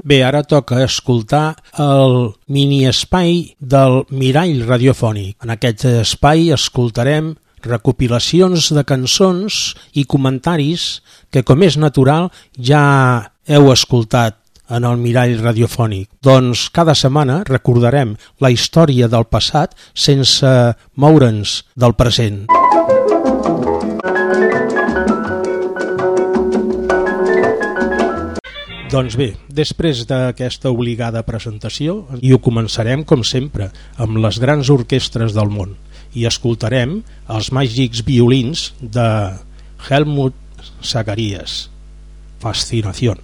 Bé, ara toca escoltar el mini-espai del Mirall Radiofònic. En aquest espai escoltarem recopilacions de cançons i comentaris que, com és natural, ja heu escoltat en el Mirall Radiofònic. Doncs cada setmana recordarem la història del passat sense moure'ns del present. Doncs bé, després d'aquesta obligada presentació, i ho començarem, com sempre, amb les grans orquestres del món, i escoltarem els màgics violins de Helmut Zacharias, Fascinación.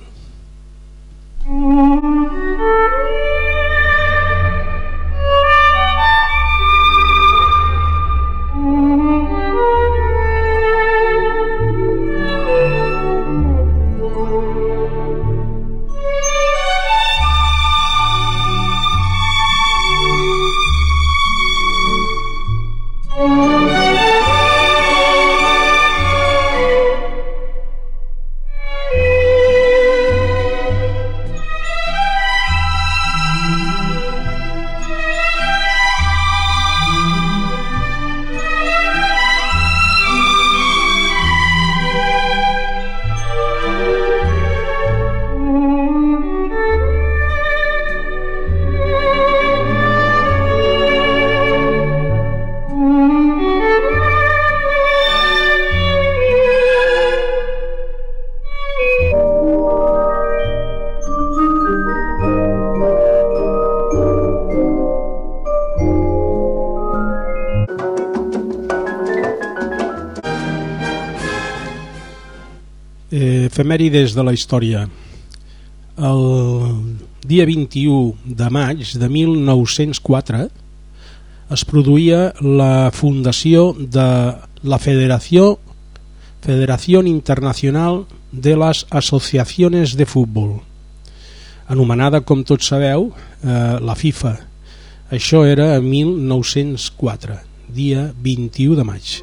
Efemèrides de la història. El dia 21 de maig de 1904 es produïa la fundació de la Federación Internacional de las Asociaciones de Fútbol, anomenada, com tots sabeu, la FIFA. Això era en 1904, dia 21 de maig.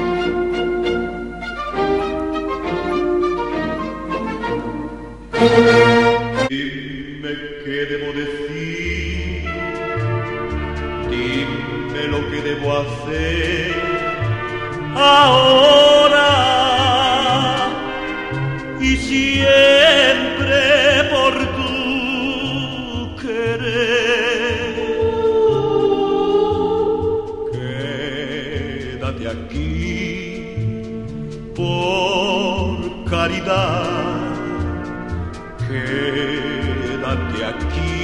Dime qué debo decir, dime lo que debo hacer ahora y siempre por tu querer. Quédate aquí por caridad. Quédate aquí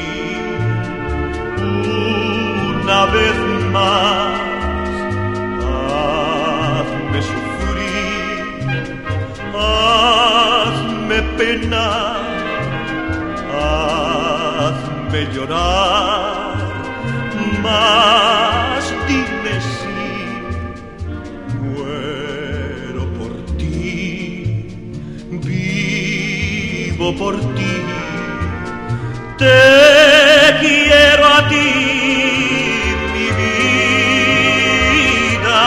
una vez más, hazme sufrir, hazme penar, hazme llorar, mas dime si muero por ti, vivo por ti. Te quiero a ti, mi vida.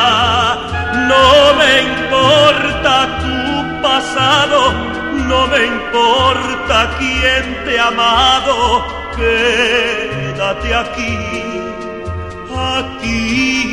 No me importa tu pasado, no me importa quién te ha amado. Quédate aquí, aquí.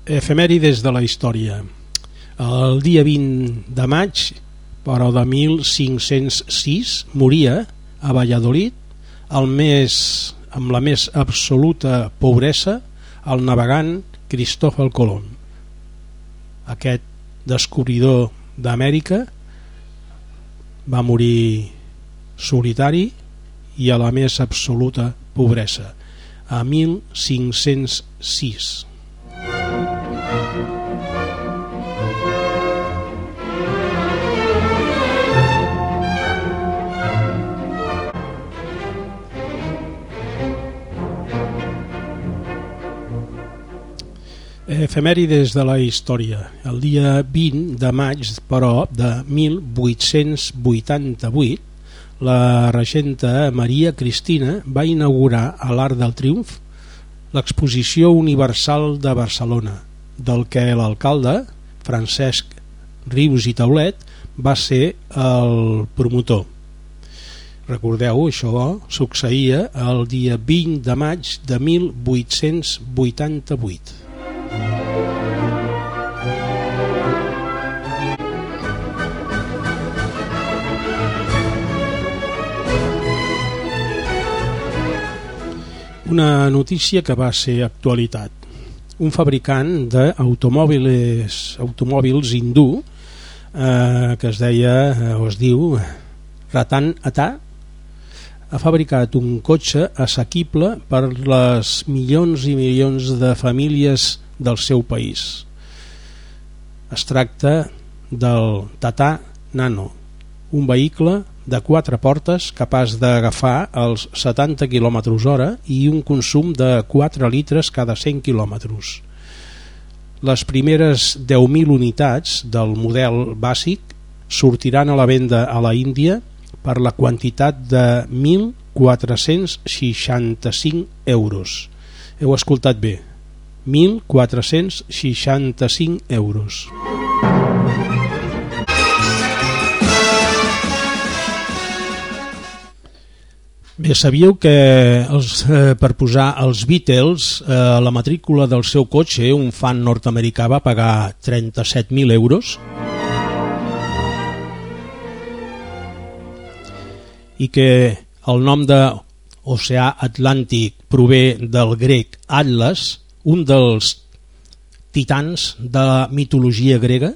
Efemèrides de la història. El dia 20 de maig, però de 1506, moria a Valladolid, amb la més absoluta pobresa, el navegant Cristóbal Colom. Aquest descobridor d'Amèrica va morir solitari i a la més absoluta pobresa, a 1506. Efemèrides de la història. El dia 20 de maig, però, de 1888, la regenta Maria Cristina va inaugurar a l'Arc del Triomf l'Exposició Universal de Barcelona, del que l'alcalde, Francesc Rius i Taulet, va ser el promotor. Recordeu, això succeïa el dia 20 de maig de 1888. Una notícia que va ser actualitat. Un fabricant d'automòbils hindú que es diu Ratan Tata ha fabricat un cotxe assequible per les milions i milions de famílies del seu país. Es tracta del Tata Nano, un vehicle de 4 portes capaç d'agafar els 70 km/h i un consum de 4 litres cada 100 km. Les primeres 10.000 unitats del model bàsic sortiran a la venda a la Índia per la quantitat de 1.465 euros. Heu escoltat bé, 1.465 euros. Bé, sabíeu que per posar els Beatles a la matrícula del seu cotxe un fan nord-americà va pagar 37.000 euros? I que el nom d'Oceà Atlàntic prové del grec Atlas, un dels titans de la mitologia grega?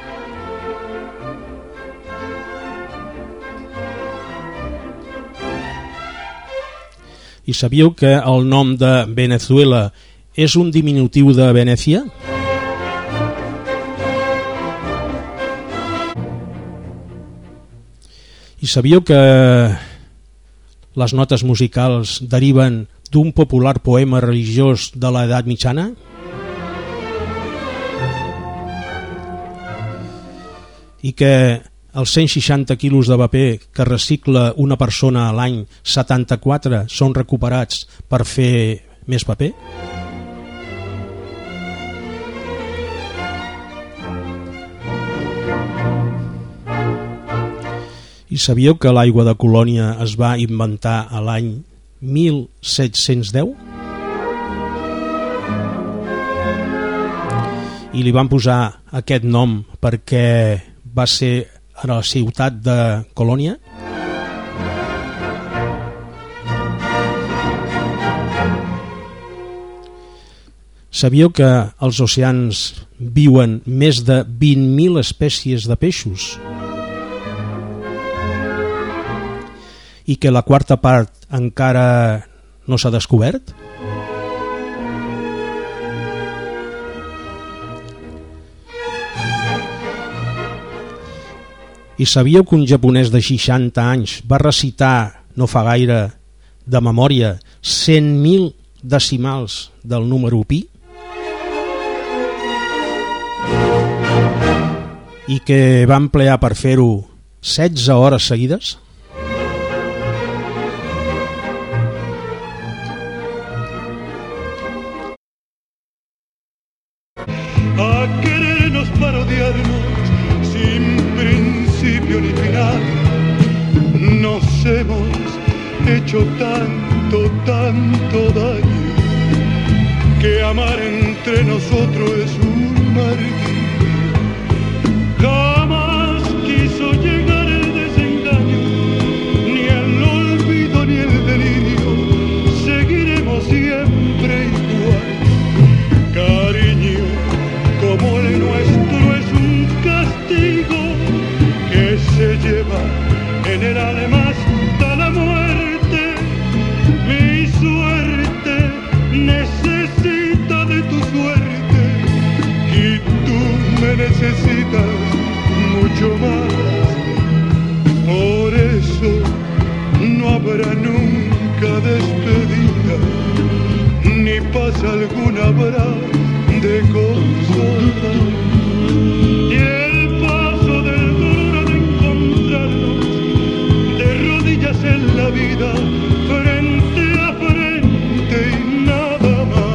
I sabíeu que el nom de Venezuela és un diminutiu de Venècia? I sabíeu que les notes musicals deriven d'un popular poema religiós de l'edat mitjana? I que els 160 quilos de paper que recicla una persona a l'any, 74 són recuperats per fer més paper? I sabíeu que l'aigua de Colònia es va inventar a l'any 1710? I li van posar aquest nom perquè va ser a la ciutat de Colònia? Sabíeu que als oceans viuen més de 20.000 espècies de peixos? I que la quarta part encara no s'ha descobert? I sabíeu que un japonès de 60 anys va recitar, no fa gaire, de memòria, 100.000 decimals del número pi? I que va emplear per fer-ho 16 hores seguides? A querernos para odiarnos sin principio ni final, nos hemos hecho tanto daño. que amar entre nosotros es un martirio. Jamás quiso llegar el desengaño, ni el olvido ni el delirio. Seguiremos siempre igual. Cariño como el nuestro es un castigo que se lleva en el alma hasta la muerte. Mi suerte necesita de tu suerte y tú me necesitas mucho más. Por eso no habrá nunca despedida, ni paz alguna habrá de consolar. Y el paso del dolor de encontrarnos de rodillas en la vida, frente a frente y nada más.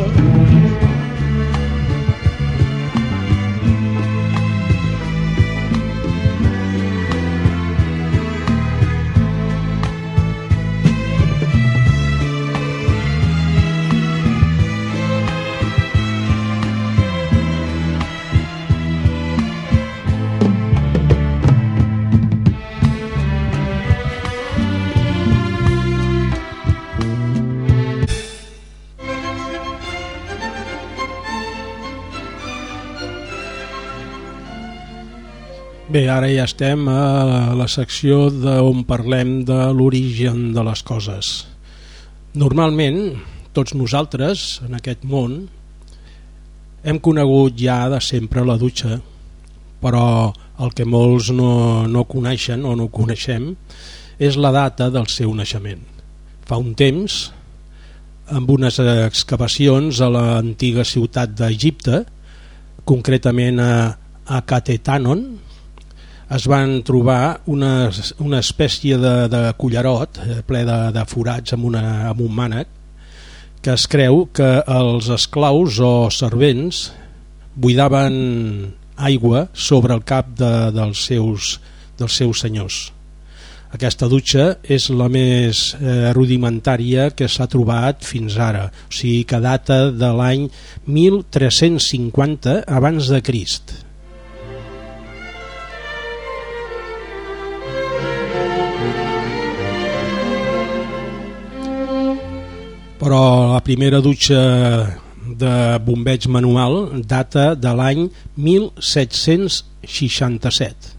Bé, ara ja estem a la secció on parlem de l'origen de les coses. Normalment, tots nosaltres, en aquest món, hem conegut ja de sempre la dutxa, però el que molts no coneixen o no coneixem és la data del seu naixement. Fa un temps, amb unes excavacions a l'antiga ciutat d'Egipte, concretament a Cateetanon, es van trobar una espècie de cullerot ple de forats amb un mànec, que es creu que els esclaus o servents buidaven aigua sobre el cap dels seus senyors. Aquesta dutxa és la més rudimentària que s'ha trobat fins ara, o sigui que data de l'any 1350 abans de Crist. Però la primera dutxa de bombeig manual data de l'any 1767.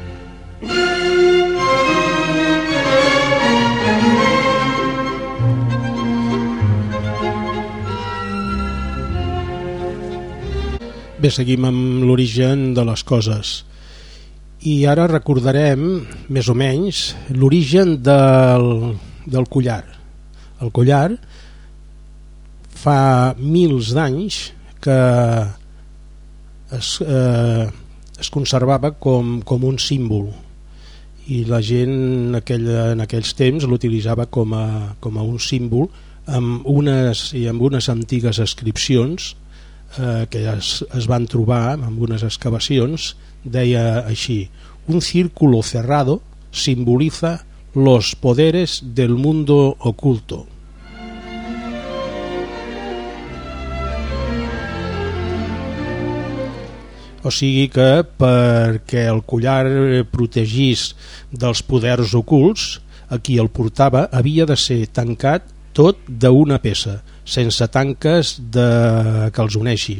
Bé, seguim amb l'origen de les coses. I ara recordarem, més o menys, l'origen del collar. El collar fa mils d'anys que es conservava com un símbol i la gent en aquells temps l'utilitzava com a un símbol amb unes antigues inscripcions que es van trobar amb unes excavacions. Deia així: un círculo cerrado simboliza los poderes del mundo oculto. O sigui que perquè el collar protegís dels poders ocults, a qui el portava havia de ser tancat tot d'una peça, sense tanques que els uneixi.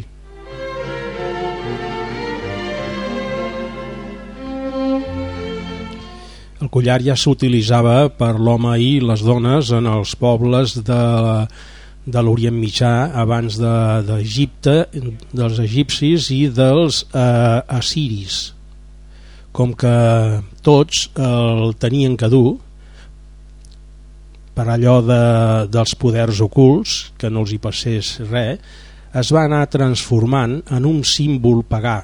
El collar ja s'utilitzava per l'home i les dones en els pobles de l'Orient Mitjà abans d'Egipte, dels egipcis i dels assiris. Com que tots el tenien que dur per allò dels poders ocults, que no els hi passés res, es va anar transformant en un símbol pagà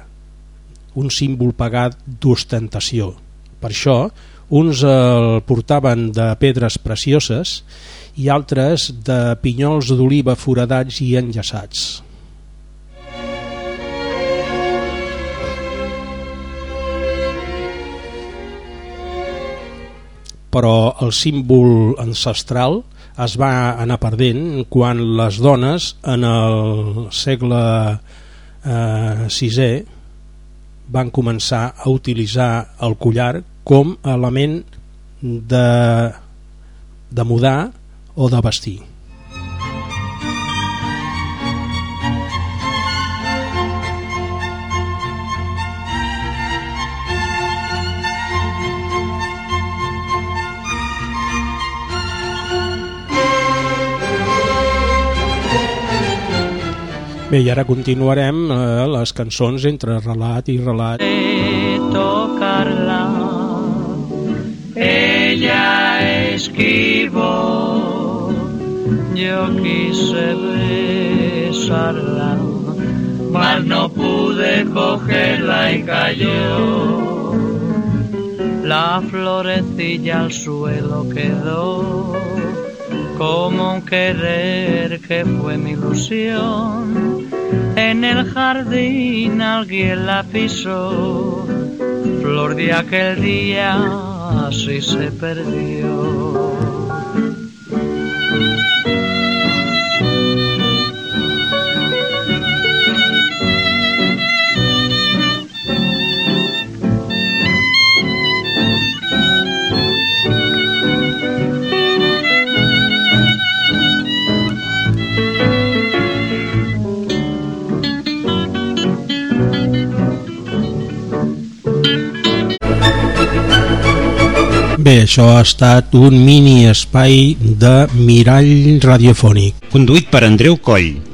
d'ostentació. Per això uns el portaven de pedres precioses i altres de pinyols d'oliva foradats i enllaçats. Però el símbol ancestral es va anar perdent quan les dones en el segle VI van començar a utilitzar el collar com a element de mudar o de vestir. Bé, i ara continuarem les cançons entre relat i relat. Tocarla, ella esquivó, yo quise besarla, mas no pude cogerla y cayó. La florecilla al suelo quedó, como un querer que fue mi ilusión. En el jardín alguien la pisó, flor de aquel día así se perdió. Bé, això ha estat un mini espai de Mirall Radiofònic. Conduït per Andreu Coll.